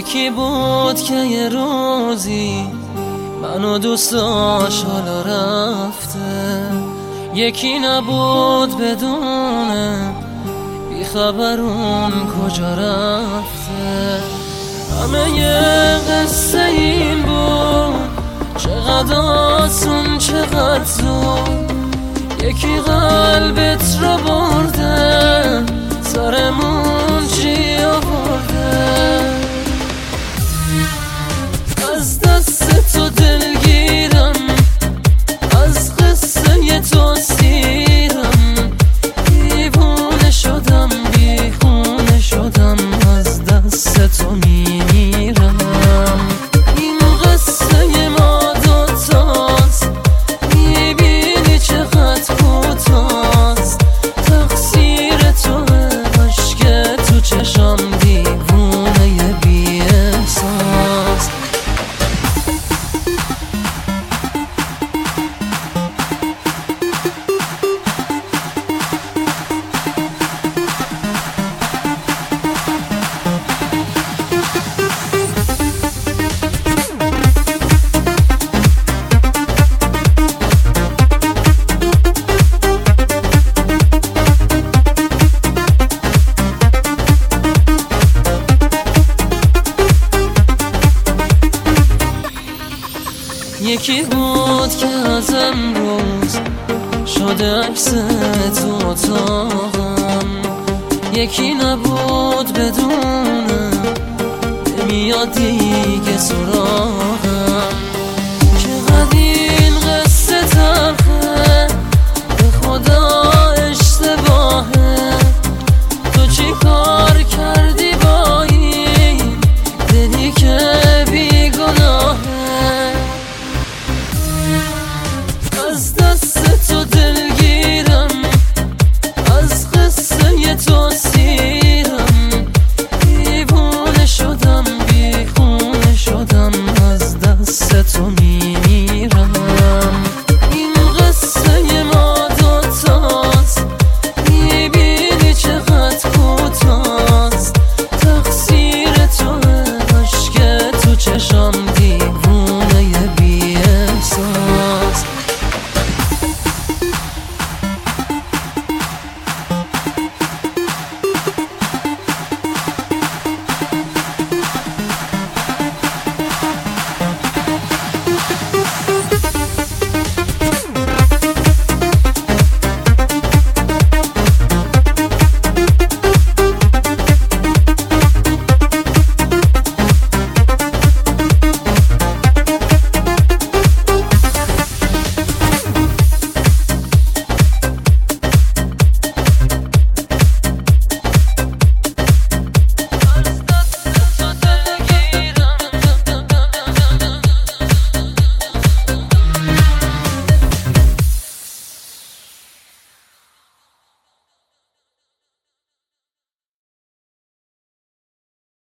یکی بود که یه روزی منو دوست داشت حالا رفته، یکی نبود بدونه بی خبر اون کجا رفته. همه یه قصه این بود، چقدر آسون چقدر زود، یکی قلبت رو برده سرمون چی آورده. از دست تو دلگیرم، از قصه تو سیرم، دیوونه شدم بیخونه شدم، از دست تو میمیرم. این قصه ما دوتاست، میبینی چقدر کوتاست، تقصیر توه عشق تو چشم، دیوونه بی احساس. یکی بود که از امروز شده عکس تو اتاقم، یکی نبود بدونه نمیاد دیگه سراغم. چقدر این قصه تلخه، به خدا اشتباهه، تو چی کار کردی